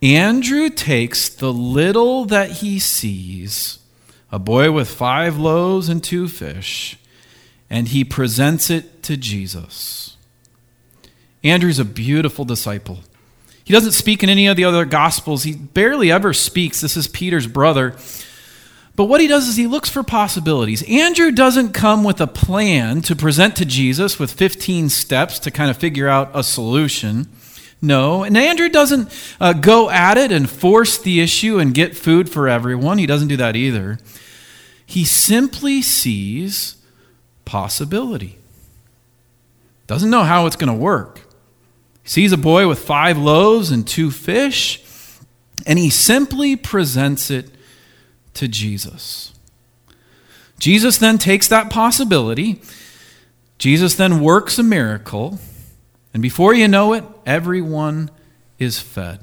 Andrew takes the little that he sees, a boy with 5 loaves and 2 fish, and he presents it to Jesus. Andrew's a beautiful disciple. He doesn't speak in any of the other Gospels. He barely ever speaks. This is Peter's brother. But what he does is he looks for possibilities. Andrew doesn't come with a plan to present to Jesus with 15 steps to kind of figure out a solution. No, and Andrew doesn't go at it and force the issue and get food for everyone. He doesn't do that either. He simply sees possibility. Doesn't know how it's going to work. He sees a boy with 5 loaves and 2 fish, and he simply presents it to Jesus. Jesus then takes that possibility. Jesus then works a miracle. And before you know it, everyone is fed.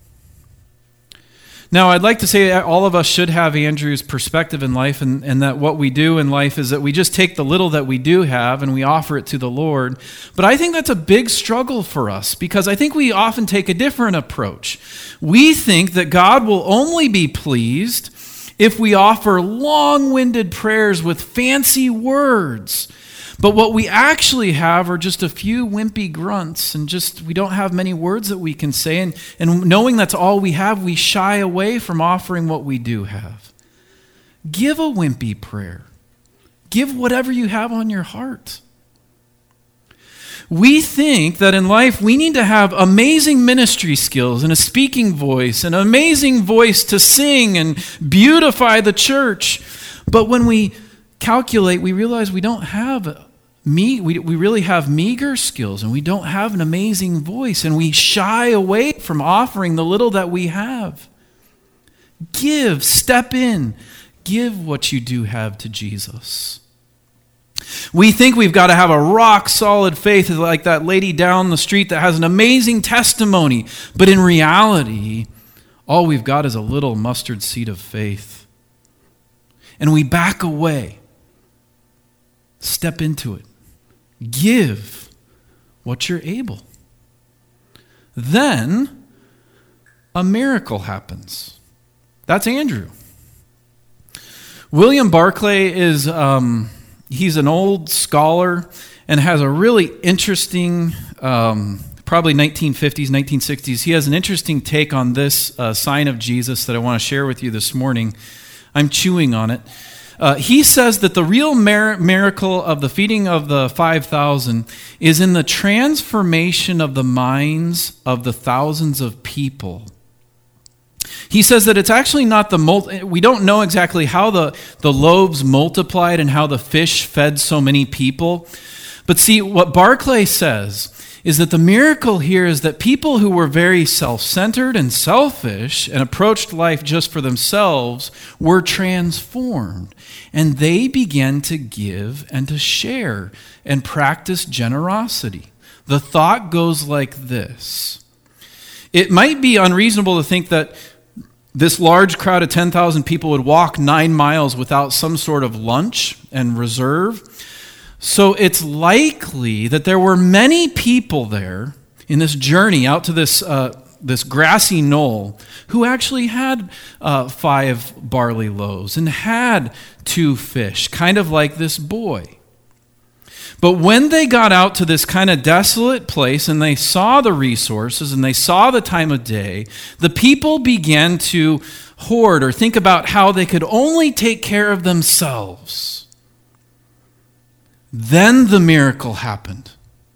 Now, I'd like to say that all of us should have Andrew's perspective in life, and that what we do in life is that we just take the little that we do have and we offer it to the Lord. But I think that's a big struggle for us, because I think we often take a different approach. We think that God will only be pleased if we offer long-winded prayers with fancy words. But what we actually have are just a few wimpy grunts, and we don't have many words that we can say. And knowing that's all we have, we shy away from offering what we do have. Give a wimpy prayer. Give whatever you have on your heart. We think that in life we need to have amazing ministry skills and a speaking voice, an amazing voice to sing and beautify the church. But when we calculate, we realize we don't have we really have meager skills, and we don't have an amazing voice, and we shy away from offering the little that we have. Give, step in, give what you do have to Jesus. We think we've got to have a rock-solid faith like that lady down the street that has an amazing testimony, but in reality, all we've got is a little mustard seed of faith. And we back away. Step into it. Give what you're able. Then a miracle happens. That's Andrew. William Barclay is he's an old scholar and has a really interesting, probably 1950s, 1960s. He has an interesting take on this sign of Jesus that I want to share with you this morning. I'm chewing on it. He says that the real miracle of the feeding of the 5,000 is in the transformation of the minds of the thousands of people. He says that it's actually not we don't know exactly how the loaves multiplied and how the fish fed so many people. But see, what Barclay says is that the miracle here is that people who were very self-centered and selfish and approached life just for themselves were transformed. And they began to give and to share and practice generosity. The thought goes like this. It might be unreasonable to think that this large crowd of 10,000 people would walk 9 miles without some sort of lunch and reserve. So it's likely that there were many people there in this journey out to this grassy knoll who actually had 5 barley loaves and had 2 fish, kind of like this boy. But when they got out to this kind of desolate place and they saw the resources and they saw the time of day, the people began to hoard or think about how they could only take care of themselves. Then the miracle happened.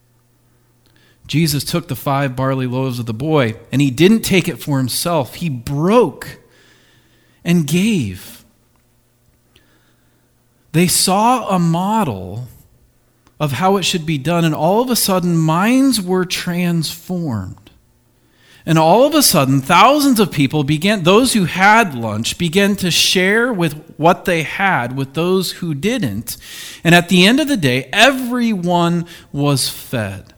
Jesus took the 5 barley loaves of the boy, and he didn't take it for himself. He broke and gave. They saw a model of how it should be done, and all of a sudden, minds were transformed. And all of a sudden, thousands of people those who had lunch began to share with what they had with those who didn't. And at the end of the day, everyone was fed.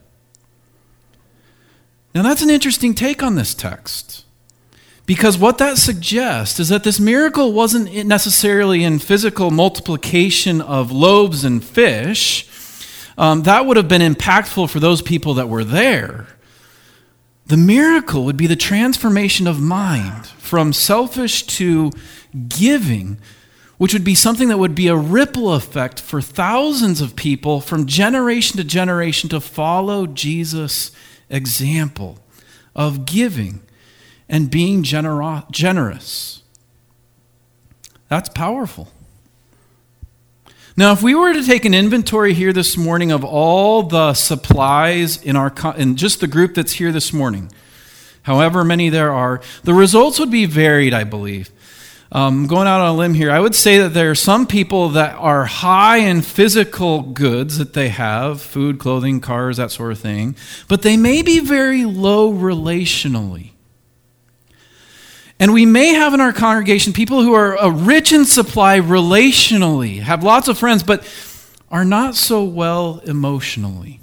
Now that's an interesting take on this text. Because what that suggests is that this miracle wasn't necessarily in physical multiplication of loaves and fish. That would have been impactful for those people that were there. The miracle would be the transformation of mind from selfish to giving, which would be something that would be a ripple effect for thousands of people from generation to generation to follow Jesus' example of giving and being generous. That's powerful. Now, if we were to take an inventory here this morning of all the supplies in just the group that's here this morning, however many there are, the results would be varied, I believe. Going out on a limb here, I would say that there are some people that are high in physical goods that they have, food, clothing, cars, that sort of thing, but they may be very low relationally. And we may have in our congregation people who are rich in supply relationally, have lots of friends, but are not so well emotionally.